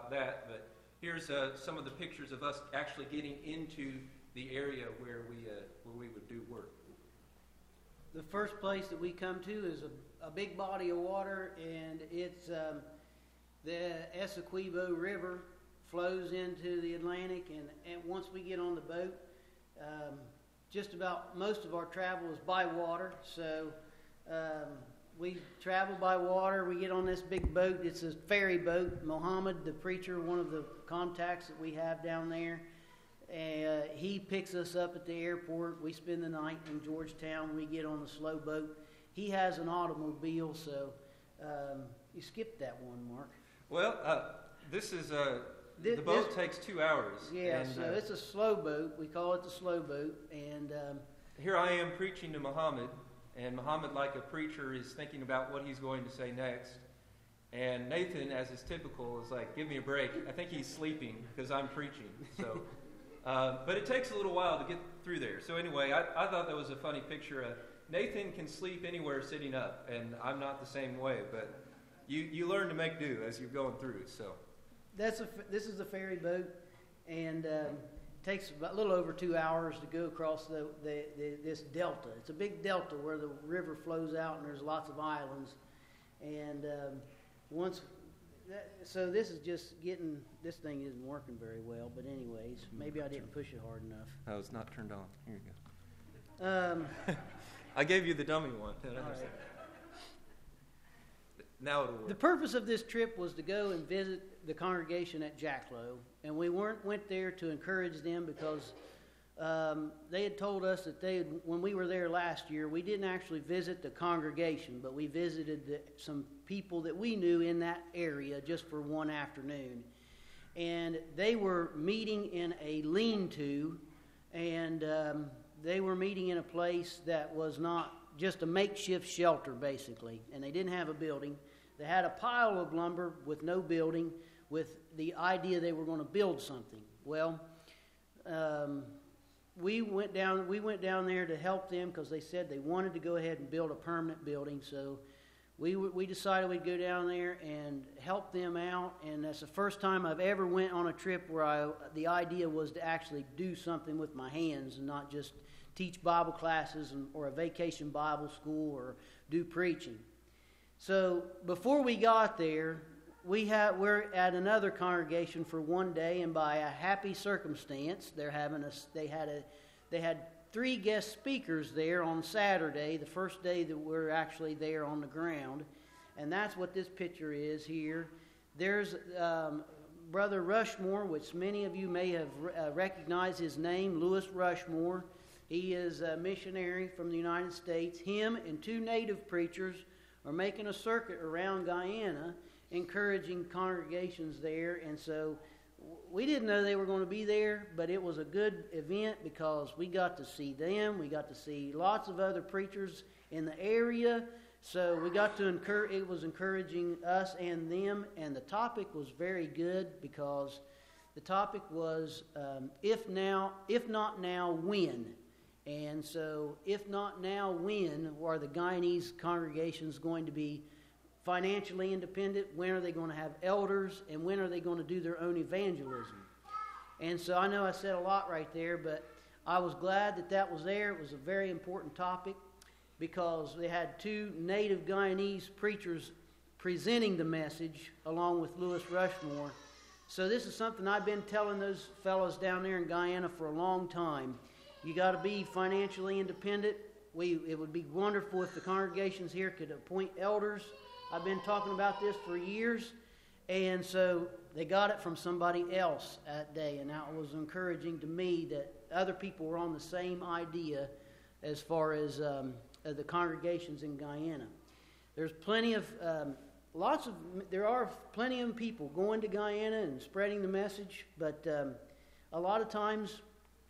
about that, but here's some of the pictures of us actually getting into the area where we would do work. The first place that we come to is a big body of water, and it's the Essequibo River flows into the Atlantic, and once we get on the boat, just about most of our travel is by water, so we travel by water. We get on this big boat. It's a ferry boat. Mohammed, the preacher, one of the contacts that we have down there, he picks us up at the airport. We spend the night in Georgetown. We get on the slow boat. He has an automobile, so you skipped that one, Mark. Well, the boat takes 2 hours. Yeah, so it's a slow boat. We call it the slow boat. And here I am preaching to Muhammad, and Muhammad, like a preacher, is thinking about what he's going to say next. And Nathan, as is typical, is like, give me a break. I think he's sleeping because I'm preaching. So, but it takes a little while to get through there. So anyway, I thought that was a funny picture. Nathan can sleep anywhere sitting up, and I'm not the same way. But you learn to make do as you're going through. So this is the ferry boat, and takes a little over 2 hours to go across this delta. It's a big delta where the river flows out, and there's lots of islands. And so this is just getting, this thing isn't working very well, but anyways, maybe I didn't push it hard enough. Oh, it's not turned on. Here you go. I gave you the dummy one. All right. Now it'll work. The purpose of this trip was to go and visit the congregation at Jacklow, and we went there to encourage them because they had told us that when we were there last year, we didn't actually visit the congregation, but we visited some people that we knew in that area just for one afternoon. And they were meeting in a lean-to, and they were meeting in a place that was not just a makeshift shelter, basically, and they didn't have a building. They had a pile of lumber with no building, with the idea they were going to build something. Well, we went down there to help them because they said they wanted to go ahead and build a permanent building. So we decided we'd go down there and help them out. And that's the first time I've ever went on a trip where the idea was to actually do something with my hands and not just teach Bible classes or a vacation Bible school or do preaching. So before we got there, we're at another congregation for one day, and by a happy circumstance, they had 3 guest speakers there on Saturday, the first day that we're actually there on the ground, and that's what this picture is here. There's Brother Rushmore, which many of you may have recognized his name, Lewis Rushmore. He is a missionary from the United States. Him and 2 native preachers are making a circuit around Guyana, encouraging congregations there. And so we didn't know they were going to be there, but it was a good event because we got to see them. We got to see lots of other preachers in the area. So we got to it was encouraging us and them. And the topic was very good because the topic was, if not now, when? And so, if not now, when are the Guyanese congregations going to be financially independent? When are they going to have elders? And when are they going to do their own evangelism? And so, I know I said a lot right there, but I was glad that was there. It was a very important topic because they had 2 native Guyanese preachers presenting the message along with Lewis Rushmore. So this is something I've been telling those fellows down there in Guyana for a long time. You got to be financially independent. It would be wonderful if the congregations here could appoint elders. I've been talking about this for years, and so they got it from somebody else that day, and that was encouraging to me that other people were on the same idea as far as the congregations in Guyana. There are plenty of people going to Guyana and spreading the message, but a lot of times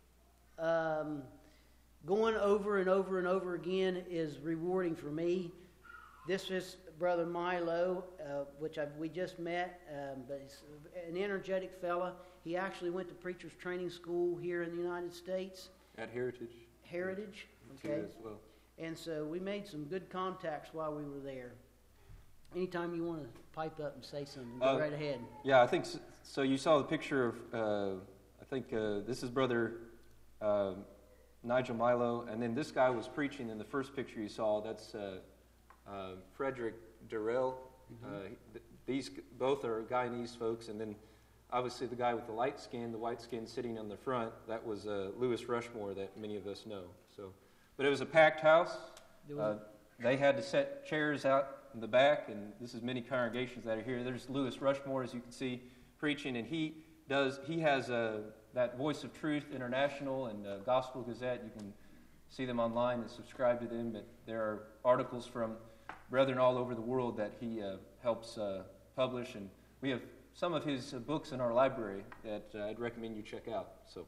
going over and over and over again is rewarding for me. This is Brother Milo, which we just met, but he's an energetic fella. He actually went to preacher's training school here in the United States. At Heritage. Okay. As well. And so we made some good contacts while we were there. Anytime you want to pipe up and say something, go right ahead. Yeah, I think So you saw the picture of, I think this is Brother Nigel Milo, and then this guy was preaching in the first picture you saw. That's Frederick Durrell. These both are Guyanese folks, and then obviously the guy with the white skin sitting on the front, that was Lewis Rushmore that many of us know. So, but it was a packed house. They had to set chairs out in the back, and this is many congregations that are here. There's Lewis Rushmore, as you can see, preaching, and he has that Voice of Truth International and Gospel Gazette. You can see them online and subscribe to them, but there are articles from brethren all over the world that he helps publish, and we have some of his books in our library that I'd recommend you check out. So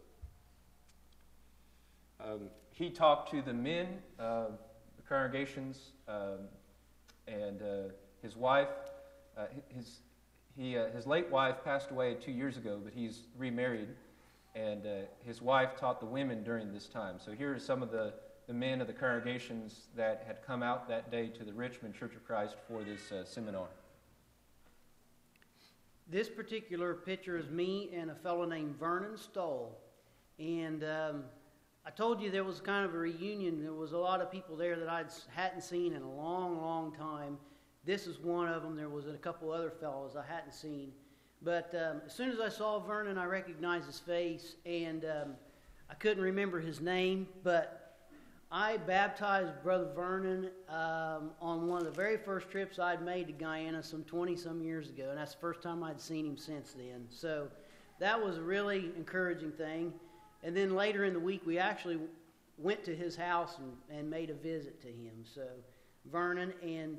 he talked to the men, the congregations, and his wife. His late wife passed away 2 years ago, but he's remarried, and his wife taught the women during this time. So here are some of the men of the congregations that had come out that day to the Richmond Church of Christ for this seminar. This particular picture is me and a fellow named Vernon Stoll. And I told you there was kind of a reunion. There was a lot of people there that I hadn't seen in a long, long time. This is one of them. There was a couple other fellows I hadn't seen. But as soon as I saw Vernon, I recognized his face, and I couldn't remember his name, but I baptized Brother Vernon on one of the very first trips I'd made to Guyana some 20-some years ago, and that's the first time I'd seen him since then. So that was a really encouraging thing. And then later in the week, we actually went to his house and made a visit to him. So Vernon, and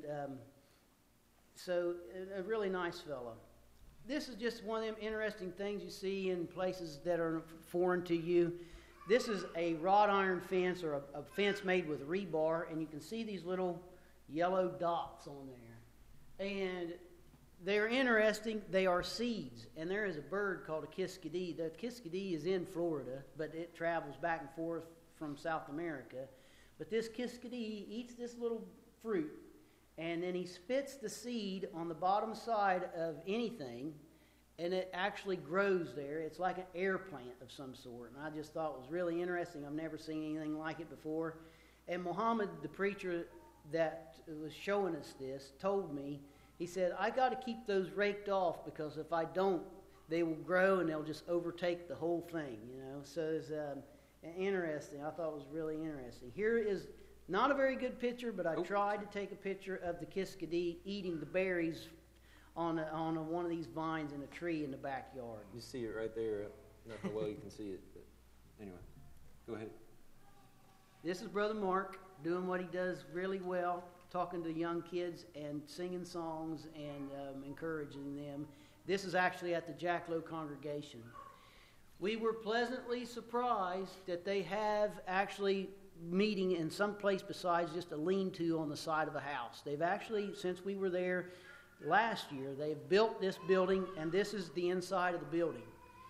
so a really nice fellow. This is just one of them interesting things you see in places that are foreign to you. This is a wrought iron fence, or a fence made with rebar, and you can see these little yellow dots on there. And they're interesting. They are seeds, and there is a bird called a kiskadee. The kiskadee is in Florida, but it travels back and forth from South America. But this kiskadee eats this little fruit, and then he spits the seed on the bottom side of anything, and it actually grows there. It's like an air plant of some sort, and I just thought it was really interesting. I've never seen anything like it before. And Muhammad, the preacher that was showing us this, told me, he said, I got to keep those raked off, because if I don't, they will grow and they'll just overtake the whole thing, you know. So it's interesting. I thought it was really interesting. Here is not a very good picture, but I tried to take a picture of the kiskadee eating the berries on one of these vines in a tree in the backyard. You see it right there. I don't know how well you can see it, but anyway, go ahead. This is Brother Mark doing what he does really well, talking to young kids and singing songs and encouraging them. This is actually at the Jack Lowe congregation. We were pleasantly surprised that they have actually meeting in some place besides just a lean-to on the side of a house. They've actually, since we were there last year, they've built this building, and this is the inside of the building.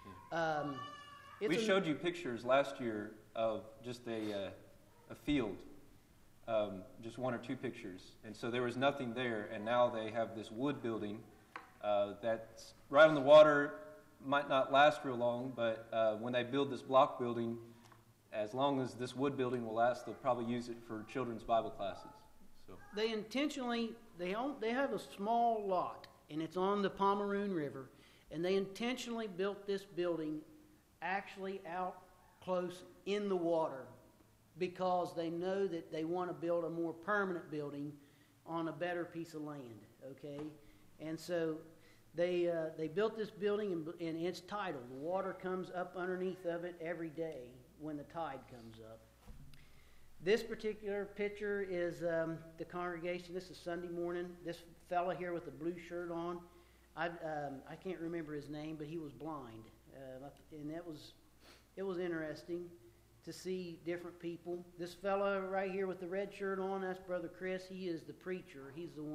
We showed you pictures last year of just a field, just one or two pictures, and so there was nothing there, and now they have this wood building that's right on the water. Might not last real long, but when they build this block building, as long as this wood building will last, they'll probably use it for children's Bible classes. So they intentionally, they have a small lot, and it's on the Pomeroon River, and they intentionally built this building actually out close in the water, because they know that they want to build a more permanent building on a better piece of land, okay? And so they built this building, and it's tidal. The water comes up underneath of it every day when the tide comes up. This particular picture is the congregation. This is Sunday morning. This fella here with the blue shirt on, I can't remember his name, but he was blind, and it was interesting to see different people. This fella right here with the red shirt on, that's Brother Chris. He is the preacher. He's the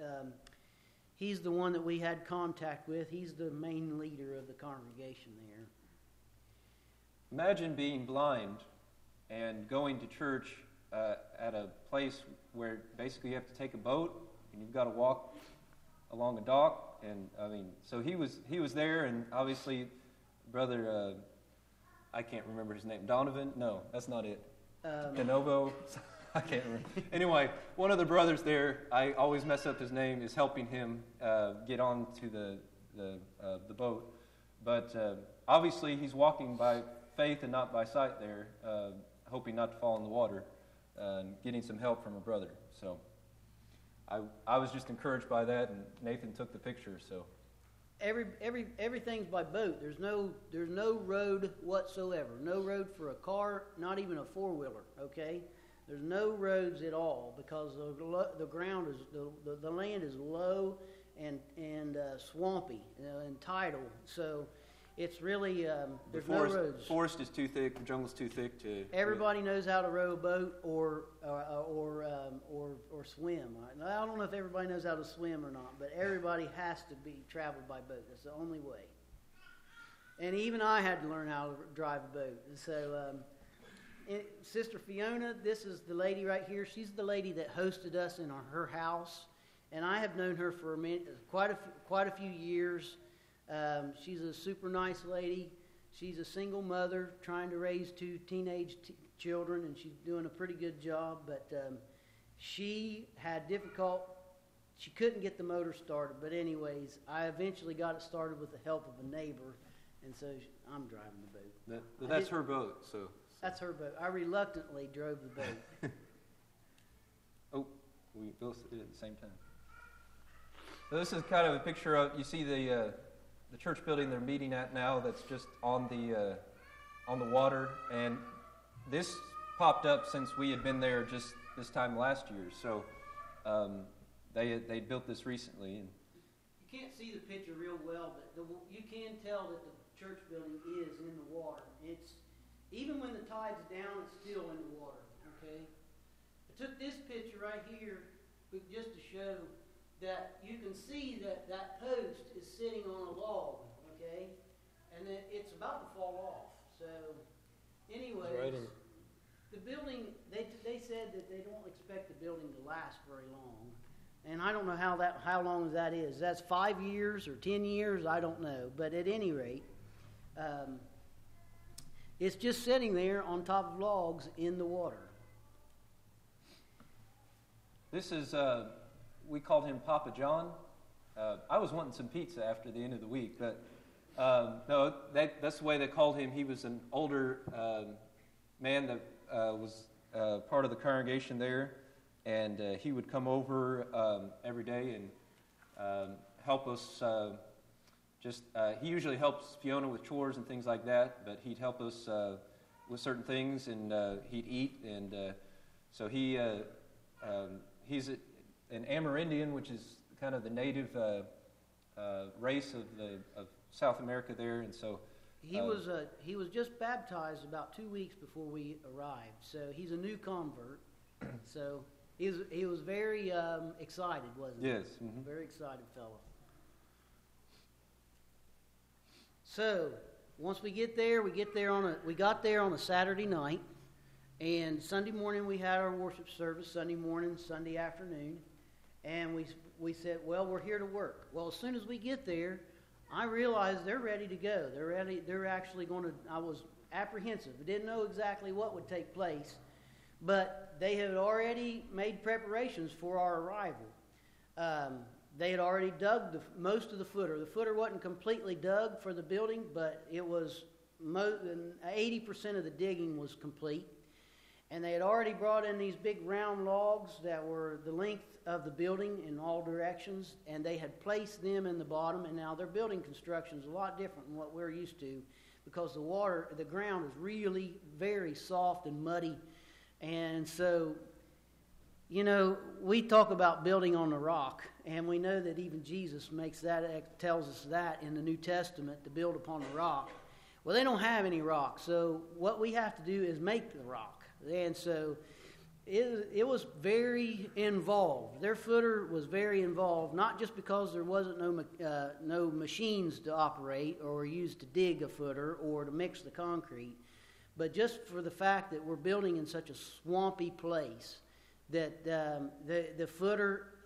one that we had contact with. He's the main leader of the congregation there. Imagine being blind and going to church at a place where basically you have to take a boat and you've got to walk along a dock And I mean, so he was there, and obviously, brother, I can't remember his name. Donovan? No, that's not it. Canovo? I can't remember. Anyway, one of the brothers there, I always mess up his name, is helping him get on to the boat. But obviously, he's walking by faith and not by sight there, hoping not to fall in the water, getting some help from a brother. So I was just encouraged by that, and Nathan took the picture. So everything's by boat. There's no road whatsoever. No road for a car, not even a four-wheeler. Okay, there's no roads at all because the ground is the land is low and swampy, and tidal. So it's really there's no roads. Forest is too thick. The jungle's too thick to. Everybody knows how to row a boat or swim. I don't know if everybody knows how to swim or not, but everybody has to be traveled by boat. That's the only way. And even I had to learn how to drive a boat. So, Sister Fiona, this is the lady right here. She's the lady that hosted us in her house, and I have known her for quite a few years. She's a super nice lady. She's a single mother trying to raise two teenage children, and she's doing a pretty good job. But she couldn't get the motor started. But anyways, I eventually got it started with the help of a neighbor, and so I'm driving the boat. That's her boat, so. That's her boat. I reluctantly drove the boat. Oh, we both did it at the same time. So this is kind of a picture of, you see the church building they're meeting at now that's just on the water, and this popped up since we had been there just this time last year. So they built this recently. And you can't see the picture real well, but you can tell that the church building is in the water. Even when the tide's down, it's still in the water. Okay, I took this picture right here just to show that you can see that post is sitting on a log, okay? And that it's about to fall off. So, anyways, the building, they said that they don't expect the building to last very long. And I don't know how long that is. That's 5 years or 10 years, I don't know. But at any rate, it's just sitting there on top of logs in the water. This is... we called him Papa John. I was wanting some pizza after the end of the week, but no, that's the way they called him. He was an older man that was part of the congregation there, and he would come over every day and help us. He usually helps Fiona with chores and things like that, but he'd help us with certain things, and he'd eat, and so he's an Amerindian, which is kind of the native race of South America there, and so he was just baptized about 2 weeks before we arrived. So he's a new convert. So he was very excited, wasn't he? Yes, mm-hmm. Very excited fellow. So once we got there on a Saturday night, and Sunday morning we had our worship service. Sunday morning, Sunday afternoon. And we said, well, we're here to work. Well, as soon as we get there, I realized they're ready to go. They're actually going to. I was apprehensive. I didn't know exactly what would take place, but they had already made preparations for our arrival. They had already dug most of the footer. The footer wasn't completely dug for the building, but it was 80% of the digging was complete. And they had already brought in these big round logs that were the length of the building in all directions, and they had placed them in the bottom. And now their building construction is a lot different than what we're used to, because the ground is really very soft and muddy. And so, we talk about building on the rock, and we know that even Jesus tells us that in the New Testament, to build upon the rock. Well, they don't have any rock, so what we have to do is make the rock. And so it was very involved. Their footer was very involved, not just because there wasn't no machines to operate or used to dig a footer or to mix the concrete, but just for the fact that we're building in such a swampy place that the footer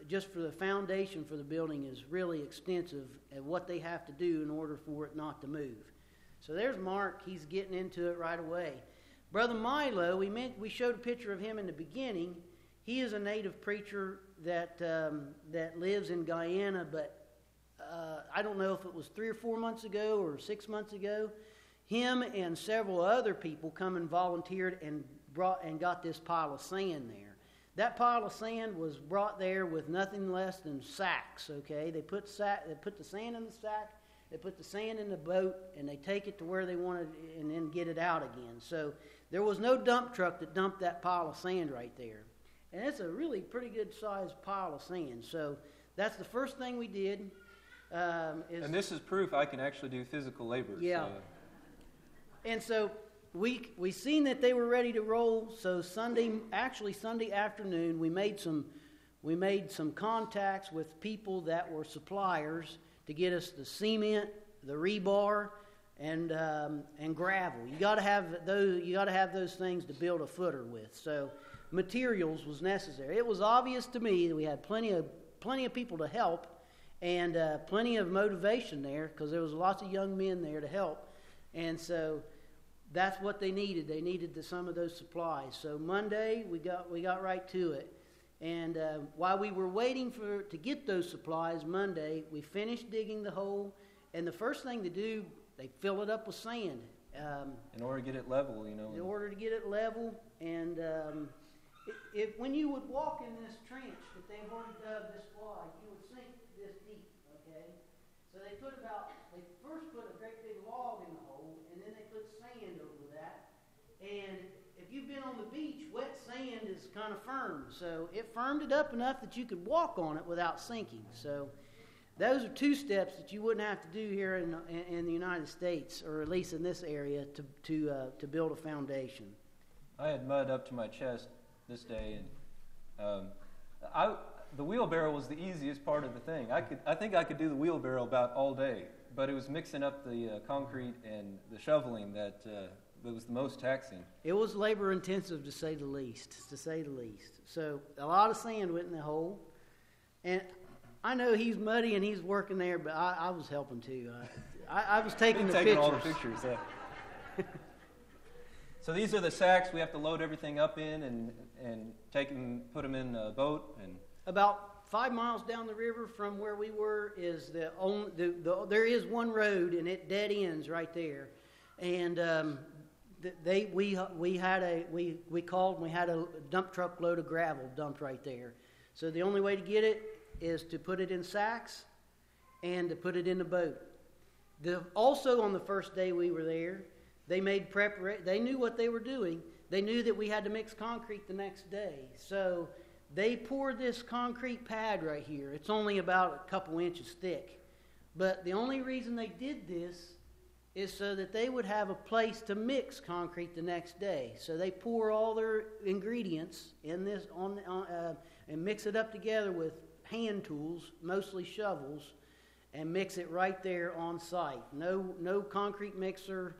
just for the foundation for the building is really extensive at what they have to do in order for it not to move. So there's Mark. He's getting into it right away. Brother Milo, we showed a picture of him in the beginning. He is a native preacher that lives in Guyana, but I don't know if it was 3 or 4 months ago or 6 months ago. Him and several other people come and volunteered and got this pile of sand there. That pile of sand was brought there with nothing less than sacks. Okay, they put the sand in the sack, they put the sand in the boat, and they take it to where they wanted and then get it out again. So there was no dump truck that dumped that pile of sand right there, and it's a really pretty good sized pile of sand. So that's the first thing we did. And this is proof I can actually do physical labor. Yeah. And so we seen that they were ready to roll. So Sunday afternoon, we made some contacts with people that were suppliers to get us the cement, the rebar, and gravel. You got to have those things to build a footer with. So materials was necessary. It was obvious to me that we had plenty of people to help, and plenty of motivation there because there was lots of young men there to help, and so that's what they needed. They needed some of those supplies. So Monday we got right to it, and while we were waiting to get those supplies, Monday we finished digging the hole, and the first thing to do, they fill it up with sand. In order to get it level, In order to get it level, and when you would walk in this trench that they've already dug this wide, you would sink this deep, okay? So they first put a great big log in the hole, and then they put sand over that. And if you've been on the beach, wet sand is kind of firm. So it firmed it up enough that you could walk on it without sinking. So those are 2 steps that you wouldn't have to do here in the United States, or at least in this area, to build a foundation. I had mud up to my chest this day, and the wheelbarrow was the easiest part of the thing. I think I could do the wheelbarrow about all day, but it was mixing up the concrete and the shoveling that was the most taxing. It was labor intensive to say the least. So a lot of sand went in the hole, and I know he's muddy and he's working there, but I was helping too. I was taking the pictures. All the pictures. Yeah. So these are the sacks we have to load everything up in and put them in a boat. And about 5 miles down the river from where we were is there is one road, and it dead ends right there. And we called and we had a dump truck load of gravel dumped right there. So the only way to get it is to put it in sacks and to put it in the boat. Also on the first day we were there, they made preparation. They knew what they were doing. They knew that we had to mix concrete the next day. So they poured this concrete pad right here. It's only about a couple inches thick. But the only reason they did this is so that they would have a place to mix concrete the next day. So they pour all their ingredients in this and mix it up together with hand tools, mostly shovels, and mix it right there on site. No concrete mixer.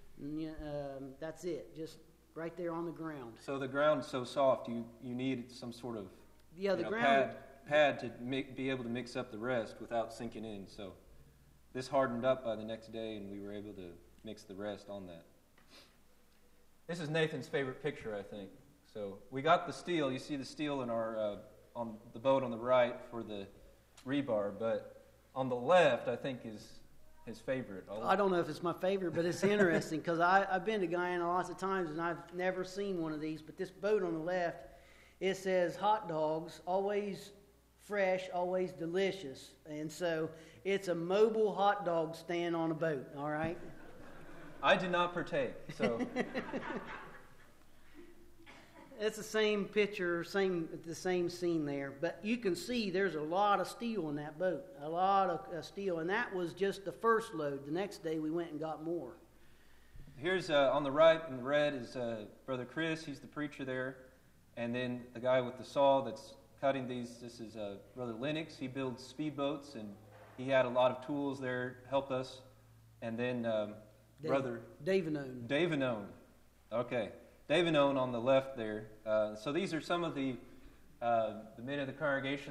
That's it, just right there on the ground. So the ground's so soft, you need some sort of ground pad to be able to mix up the rest without sinking in. So this hardened up by the next day, and we were able to mix the rest on that. This is Nathan's favorite picture, I think. So we got the steel. You see the steel in our on the boat on the right for the rebar, but on the left, I think is his favorite. I don't know if it's my favorite, but it's interesting because I've been to Guyana lots of times and I've never seen one of these. But this boat on the left, it says hot dogs, always fresh, always delicious. And so it's a mobile hot dog stand on a boat, all right? I did not partake, so... It's the same picture, the same scene there. But you can see there's a lot of steel in that boat, a lot of steel. And that was just the first load. The next day we went and got more. Here's on the right in the red is Brother Chris. He's the preacher there. And then the guy with the saw that's cutting these, this is Brother Lennox. He builds speedboats, and he had a lot of tools there to help us. And then Brother... Dave Anone. Okay. Dave Anone on the left there. So these are some of the men of the congregation that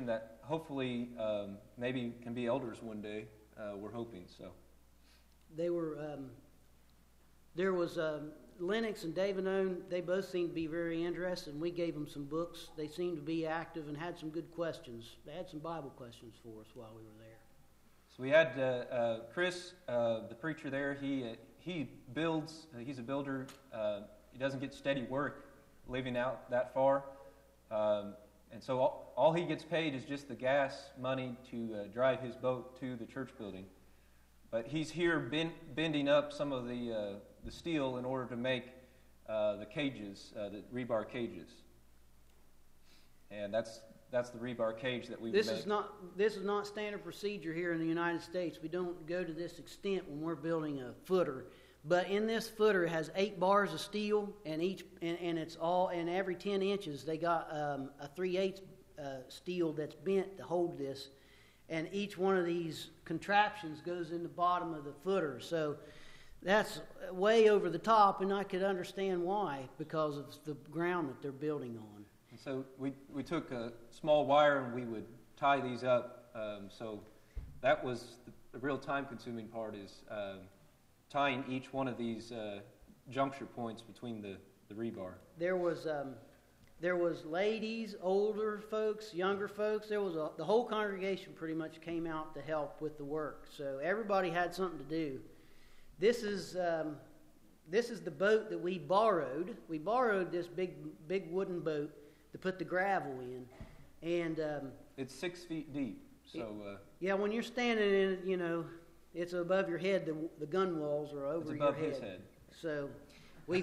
hopefully maybe can be elders one day. We're hoping so. They were, there was Lennox and David Owen, they both seemed to be very interested, and we gave them some books. They seemed to be active and had some good questions. They had some Bible questions for us while we were there. So we had Chris, the preacher there. He builds. He's a builder. He doesn't get steady work living out that far, and so all he gets paid is just the gas money to drive his boat to the church building. But he's here bending up some of the steel in order to make the cages, the rebar cages, and that's the rebar cage that we would make. This is not standard procedure here in the United States. We don't go to this extent when we're building a footer. But in this footer, it has 8 bars of steel, and it's all, and every 10 inches they got a 3/8 steel that's bent to hold this, and each one of these contraptions goes in the bottom of the footer. So that's way over the top, and I could understand why, because of the ground that they're building on. And so we took a small wire and we would tie these up. So that was the real time-consuming part, is tying each one of these juncture points between the rebar. There was ladies, older folks, younger folks. The whole congregation pretty much came out to help with the work. So everybody had something to do. This is the boat that we borrowed. We borrowed this big wooden boat to put the gravel in, and it's 6 feet deep. So yeah, when you're standing in it, you know, it's above your head. The gun walls are over your head. It's above his head. So we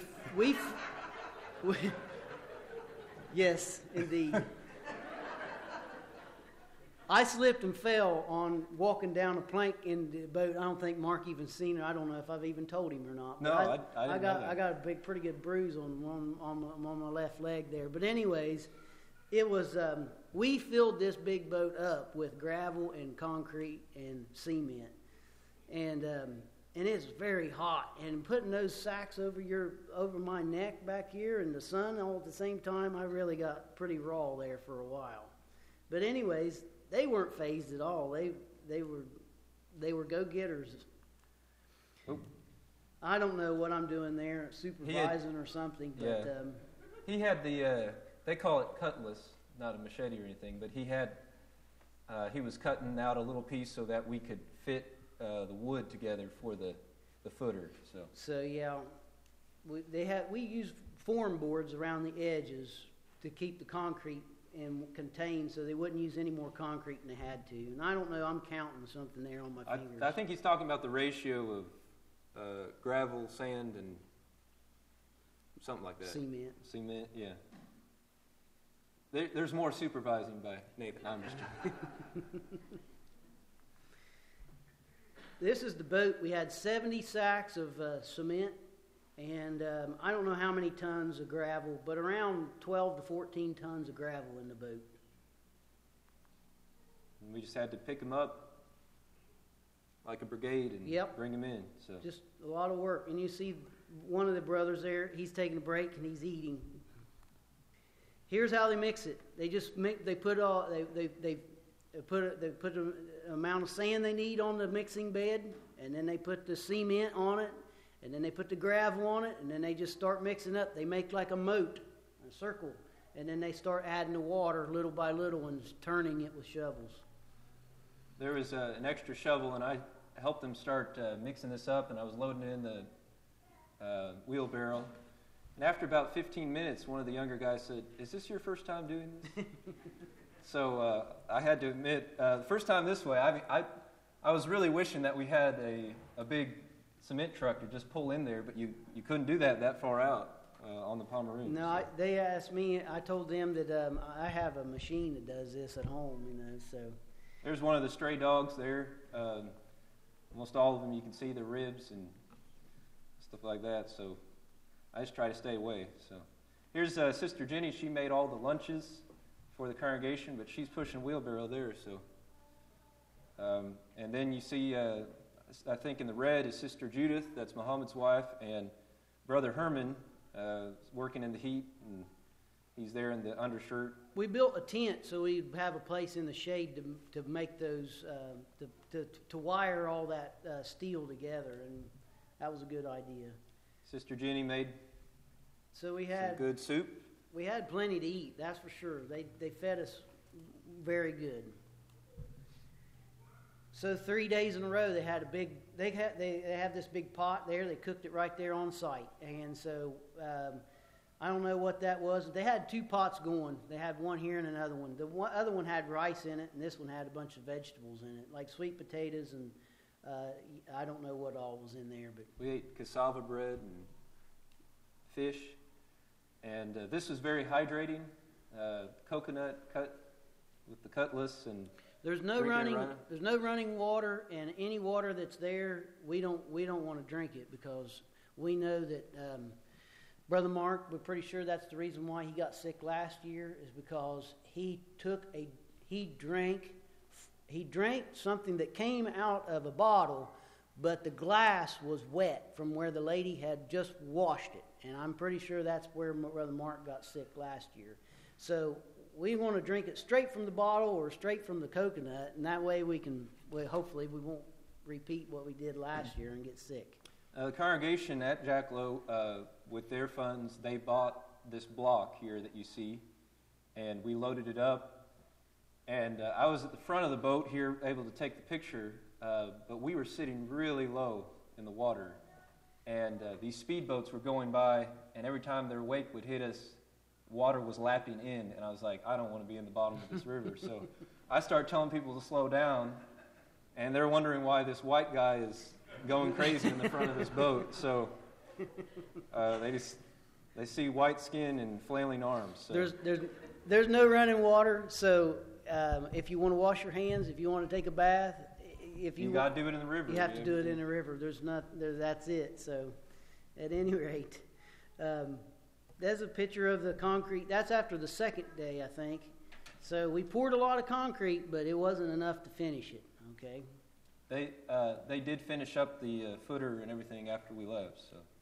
yes, indeed. I slipped and fell on walking down a plank in the boat. I don't think Mark even seen it. I don't know if I've even told him or not. No, I didn't know that. I got a pretty good bruise on my left leg there. But anyways, it was we filled this big boat up with gravel and concrete and cement, and it's very hot. And putting those sacks over my neck back here in the sun all at the same time, I really got pretty raw there for a while. But anyways, they weren't phased at all. They were go-getters. Oh. I don't know what I'm doing there, supervising or something. But yeah. He had they call it cutlass, not a machete or anything. But he was cutting out a little piece so that we could fit the wood together for the footer. So yeah, we use form boards around the edges to keep the concrete and contained, so they wouldn't use any more concrete than they had to. And I don't know, I'm counting something there on my fingers. I think he's talking about the ratio of gravel, sand, and something like that. Cement, yeah. There's more supervising by Nathan. I'm just joking. This is the boat. We had 70 sacks of cement, and I don't know how many tons of gravel, but around 12 to 14 tons of gravel in the boat. And we just had to pick them up like a brigade and bring them in. So just a lot of work. And you see one of the brothers there, he's taking a break and he's eating. Here's how they mix it. They just put the amount of sand they need on the mixing bed, and then they put the cement on it, and then they put the gravel on it, and then they just start mixing up. They make like a moat, a circle, and then they start adding the water little by little and turning it with shovels. There was an extra shovel, and I helped them start mixing this up, and I was loading it in the wheelbarrow. And after about 15 minutes, one of the younger guys said, "Is this your first time doing this?" So I had to admit, the first time this way, I was really wishing that we had a big cement truck to just pull in there, but you couldn't do that far out on the Pomeroon. No, they asked me. I told them that I have a machine that does this at home, so. There's one of the stray dogs there. Almost all of them, you can see the ribs and stuff like that, so I just try to stay away. So here's Sister Jenny. She made all the lunches for the congregation, but she's pushing wheelbarrow there. So, and then you see, I think in the red is Sister Judith. That's Muhammad's wife, and Brother Herman working in the heat and he's there in the undershirt. We built a tent so we'd have a place in the shade to make those, to wire all that steel together, and that was a good idea. Sister Jenny made so we had some good soup. We had plenty to eat, that's for sure. They fed us very good. So 3 days in a row, they had this big pot there. They cooked it right there on site, and so I don't know what that was. They had 2 pots going. They had one here and another one. The other one had rice in it, and this one had a bunch of vegetables in it, like sweet potatoes and I don't know what all was in there. But we ate cassava bread and fish, and this was very hydrating. Coconut cut with the cutlass, and there's no running water, and any water that's there, we don't want to drink it because we know that Brother Mark, we're pretty sure that's the reason why he got sick last year, is because he drank something that came out of a bottle, but the glass was wet from where the lady had just washed it, and I'm pretty sure that's where Brother Mark got sick last year. So we want to drink it straight from the bottle or straight from the coconut, and that way hopefully we won't repeat what we did last year and get sick. The congregation at Jackalow, with their funds, they bought this block here that you see, and we loaded it up. And I was at the front of the boat here, able to take the picture, but we were sitting really low in the water. And these speedboats were going by, and every time their wake would hit us, water was lapping in, and I was like, I don't want to be in the bottom of this river. So I started telling people to slow down, and they're wondering why this white guy is going crazy in the front of this boat. So they see white skin and flailing arms. So. There's no running water, so if you want to wash your hands, if you want to take a bath, you got to do it in the river. You have to do it in the river. That's it. So at any rate, there's a picture of the concrete. That's after the second day, I think. So we poured a lot of concrete, but it wasn't enough to finish it. Okay. They did finish up the footer and everything after we left.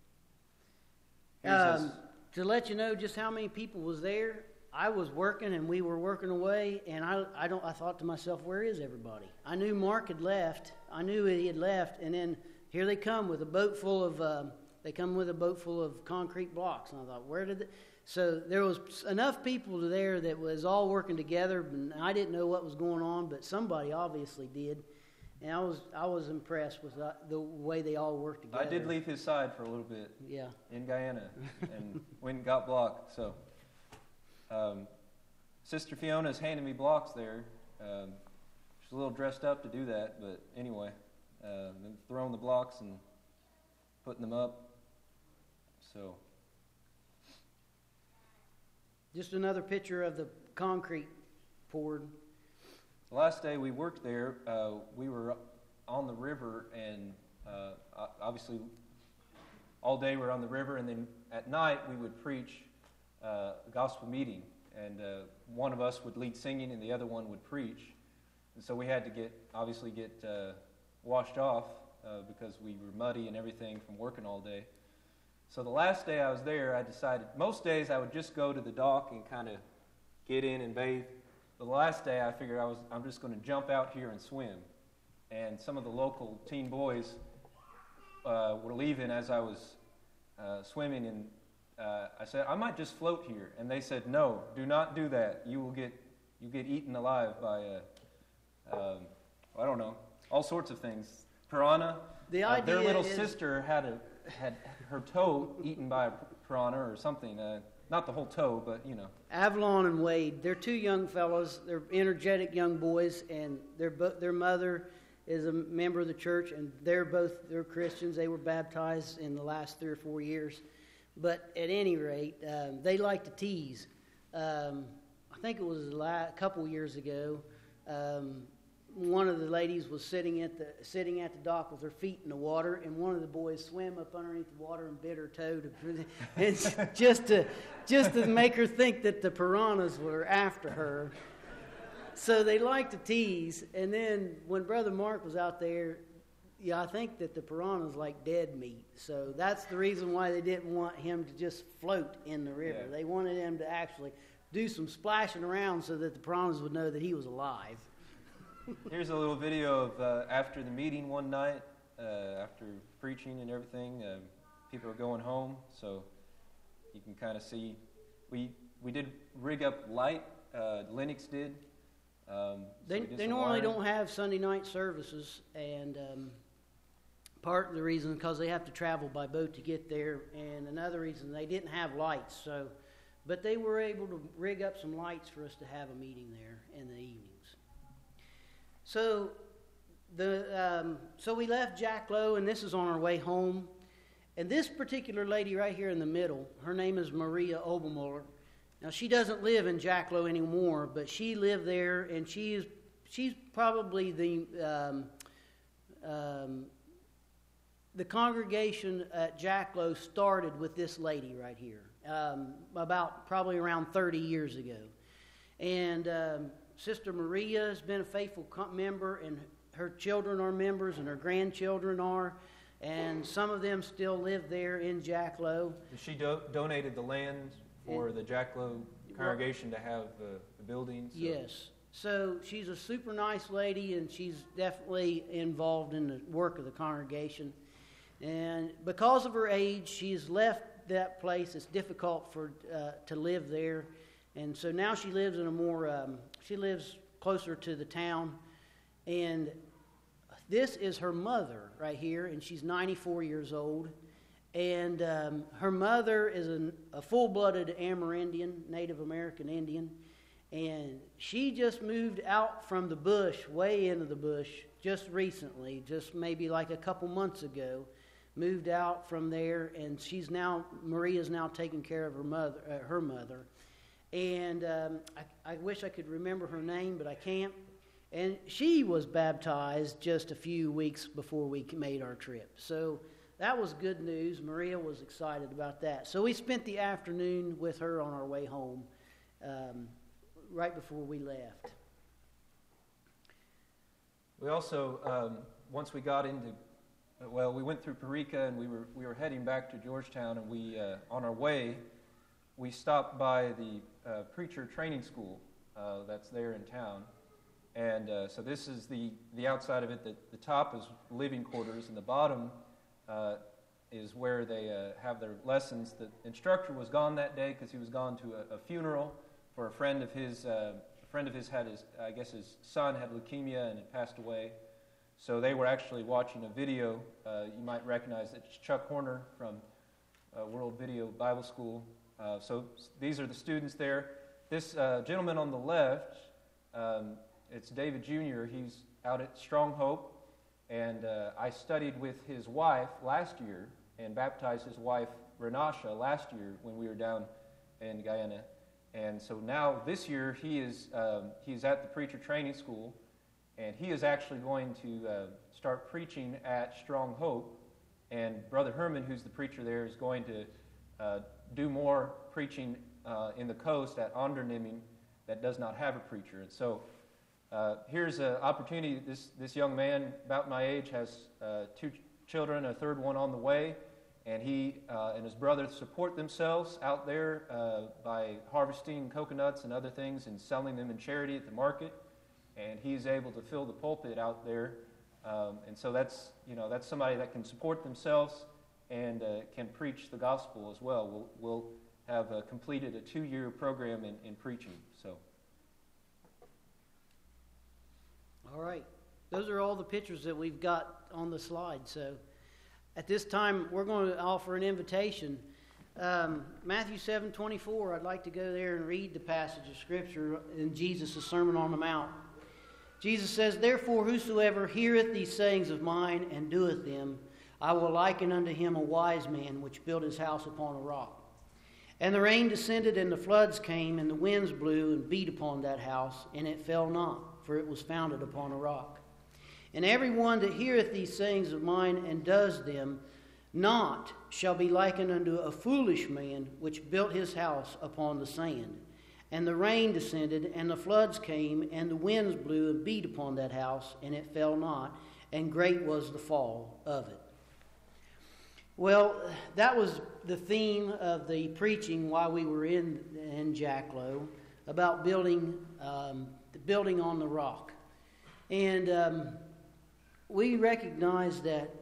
So to let you know just how many people was there, I was working and we were working away, and I thought to myself, where is everybody? I knew Mark had left. I knew he had left, and then here they come with a boat full of concrete blocks, and I thought, where did they? So there was enough people there that was all working together, and I didn't know what was going on, but somebody obviously did. And I was impressed with the way they all worked together. I did leave his side for a little bit. Yeah. In Guyana, and went and got blocked. So, Sister Fiona's handing me blocks there. She's a little dressed up to do that, but anyway, then throwing the blocks and putting them up. So, just another picture of the concrete poured. The last day we worked there, we were on the river, and obviously all day we were on the river, and then at night we would preach a gospel meeting, and one of us would lead singing and the other one would preach. And so we had to get washed off because we were muddy and everything from working all day. So the last day I was there, I decided, most days I would just go to the dock and kind of get in and bathe. The last day, I figured I'm just going to jump out here and swim. And some of the local teen boys were leaving as I was swimming, and I said, I might just float here. And they said, no, do not do that. You get eaten alive by, I don't know, all sorts of things. Piranha. The idea their little sister had her toe eaten by a piranha or something. Not the whole toe, but, you know. Avalon and Wade, they're 2 young fellows. They're energetic young boys, and their mother is a member of the church, and they're Christians. They were baptized in the last 3 or 4 years. But at any rate, they like to tease. I think it was a couple years ago. One of the ladies was sitting at the dock with her feet in the water, and one of the boys swam up underneath the water and bit her toe just to make her think that the piranhas were after her. So they like to tease. And then when Brother Mark was out there, Yeah, I think that the piranha's like dead meat. So that's the reason why they didn't want him to just float in the river. Yeah. They wanted him to actually do some splashing around so that the piranhas would know that he was alive. Here's a little video of after the meeting one night, after preaching and everything. People are going home, so you can kind of see. We did rig up light. Lennox did. They normally don't have Sunday night services, and part of the reason because they have to travel by boat to get there, and another reason they didn't have lights. So, but they were able to rig up some lights for us to have a meeting there in the evenings. So so we left Jacklow, and this is on our way home. And this particular lady right here in the middle, her name is Maria Obermuller. Now, she doesn't live in Jacklow anymore, but she lived there, and she's probably the congregation at Jacklow started with this lady right here, about probably around 30 years ago. And Sister Maria has been a faithful member, and her children are members, and her grandchildren are, and some of them still live there in Jacklow. She donated the land for the Jacklow congregation to have the building. So. Yes. So she's a super nice lady, and she's definitely involved in the work of the congregation. And because of her age, she's left that place. It's difficult to live there. And so now she lives in a more, she lives closer to the town. And this is her mother right here, and she's 94 years old. And her mother is a full-blooded Amerindian, Native American Indian. And she just moved out from the bush, way into the bush, just recently, just maybe like a couple months ago. Moved out from there, and Maria's now taking care of her mother. And I wish I could remember her name, but I can't. And she was baptized just a few weeks before we made our trip. So that was good news. Maria was excited about that. So we spent the afternoon with her on our way home, right before we left. We also, once we got into, we went through Parika, and we were heading back to Georgetown, and we, on our way, we stopped by the preacher training school that's there in town. And so this is the outside of it. The top is living quarters, and the bottom is where they have their lessons. The instructor was gone that day because he was gone to a funeral for a friend of his. A friend of his had his son had leukemia and had passed away. So they were actually watching a video. You might recognize it's Chuck Horner from World Video Bible School. So these are the students there. This gentleman on the left, it's David Jr. He's out at Strong Hope, and I studied with his wife last year and baptized his wife Renasha last year when we were down in Guyana. And so now this year he's at the preacher training school, and he is actually going to start preaching at Strong Hope. And Brother Herman, who's the preacher there, is going to do more preaching in the coast at Onderniming that does not have a preacher. And so here's an opportunity. This young man, about my age, has 2 children, a third one on the way, and he and his brother support themselves out there by harvesting coconuts and other things and selling them in charity at the market. And he's able to fill the pulpit out there, and so that's somebody that can support themselves and can preach the gospel as well. We'll have completed a 2-year program in preaching. So. All right. Those are all the pictures that we've got on the slide. So at this time, we're going to offer an invitation. Matthew 7:24, I'd like to go there and read the passage of Scripture in Jesus' Sermon on the Mount. Jesus says, "Therefore whosoever heareth these sayings of mine and doeth them, I will liken unto him a wise man which built his house upon a rock. And the rain descended, and the floods came, and the winds blew and beat upon that house, and it fell not, for it was founded upon a rock. And every one that heareth these sayings of mine and does them not shall be likened unto a foolish man which built his house upon the sand. And the rain descended, and the floods came, and the winds blew and beat upon that house, and it fell not, and great was the fall of it. Well, that was the theme of the preaching while we were in Jacklow, about building on the rock. And we recognize that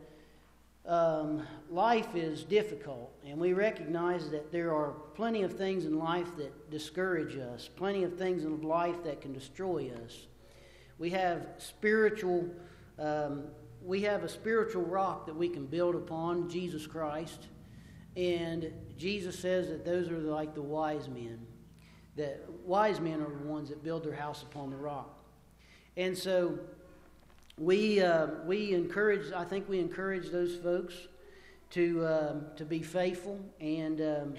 life is difficult, and we recognize that there are plenty of things in life that discourage us, plenty of things in life that can destroy us. We have a spiritual rock that we can build upon, Jesus Christ, and Jesus says that those are like the wise men. That wise men are the ones that build their house upon the rock. And so we encourage those folks to be faithful, and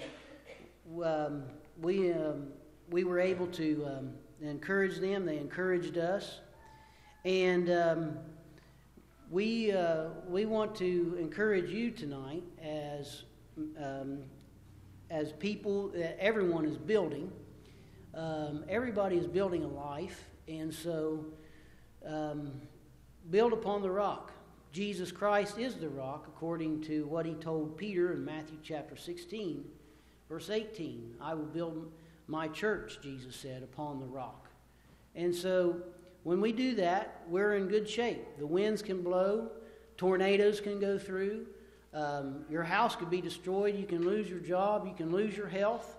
we were able to encourage them. They encouraged us, and we want to encourage you tonight as people. Everyone is building. Everybody is building a life, and so build upon the rock. Jesus Christ is the rock, according to what he told Peter in Matthew chapter 16, verse 18. I will build my church, Jesus said, upon the rock. And so when we do that, we're in good shape. The winds can blow, tornadoes can go through, your house could be destroyed, you can lose your job, you can lose your health.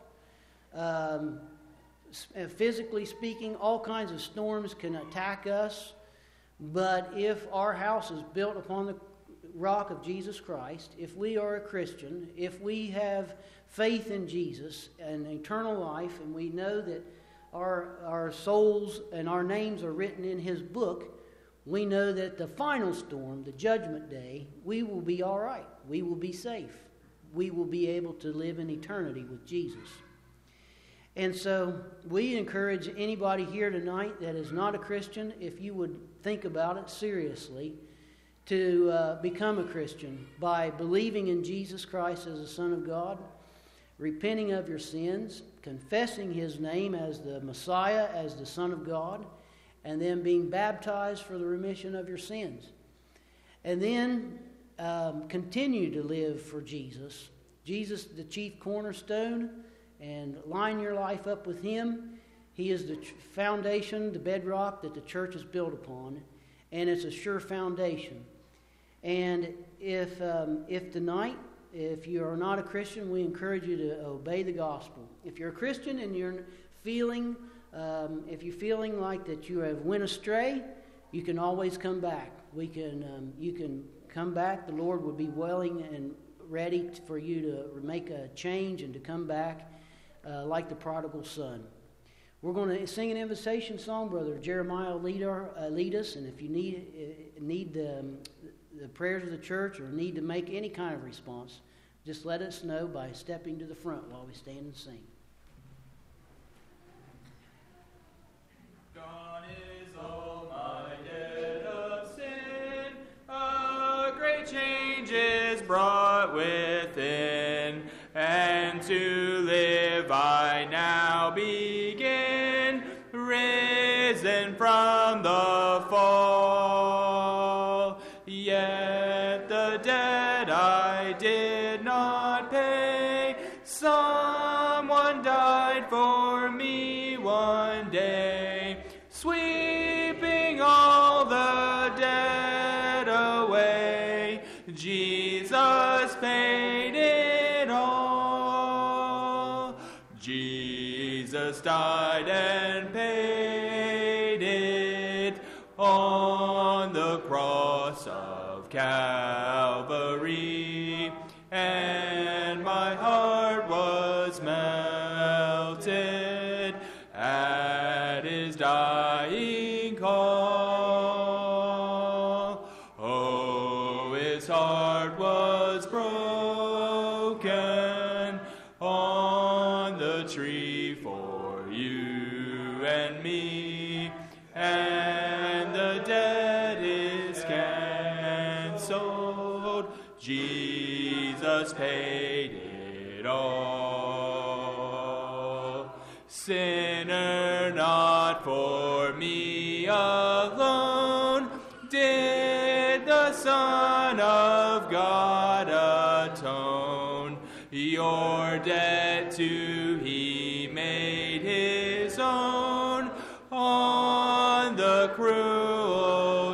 Physically speaking, all kinds of storms can attack us. But if our house is built upon the rock of Jesus Christ, if we are a Christian, if we have faith in Jesus and eternal life, and we know that our souls and our names are written in his book, we know that the final storm, the judgment day, we will be all right. We will be safe. We will be able to live in eternity with Jesus. And so we encourage anybody here tonight that is not a Christian, if you would think about it seriously, to become a Christian by believing in Jesus Christ as the Son of God, repenting of your sins, confessing his name as the Messiah, as the Son of God, and then being baptized for the remission of your sins. And then continue to live for Jesus. Jesus, the chief cornerstone, and line your life up with him. He is the foundation, the bedrock that the church is built upon, and it's a sure foundation. And if tonight, if you are not a Christian, we encourage you to obey the gospel. If you're a Christian and you're feeling, if you're feeling like that you have went astray, you can always come back. You can come back. The Lord will be willing and ready for you to make a change and to come back. Like the prodigal son. We're going to sing an invitation song. Brother Jeremiah will lead us, and if you need the prayers of the church or need to make any kind of response, just let us know by stepping to the front while we stand and sing. Gone is all my debt of sin, a great change is brought within, and to live I now begin, risen from the fall. Yet the debt I did not pay, someone died for me one day, sweeping all the debt away. Jesus paid it all. Jesus died and paid it on the cross of Calvary, and my heart was melted at his dying call. Oh, his heart was broken on the tree for you and me, and the debt is canceled. Jesus paid it all. Sinner, not for me alone did Your debt too he made his own on the cruel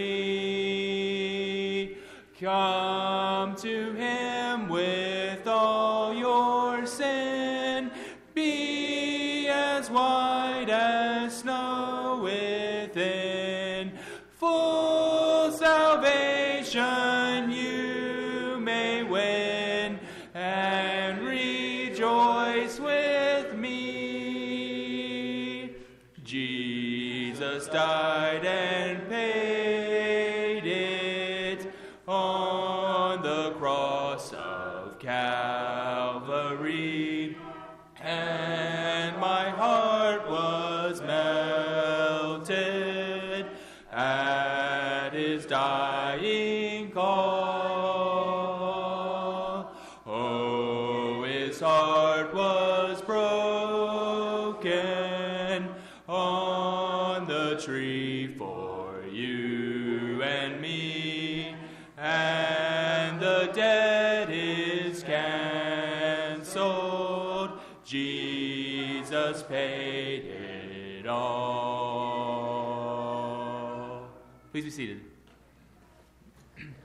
tree. Come to him with all your sin, be as white as snow within. Full salvation you may win, and rejoice with me. Jesus died and paid it on the cross of Calvary, and my heart was melted at his dying call. Oh, his heart was broken on the tree for you and me, and the debt is canceled. Jesus paid it all. Please be seated.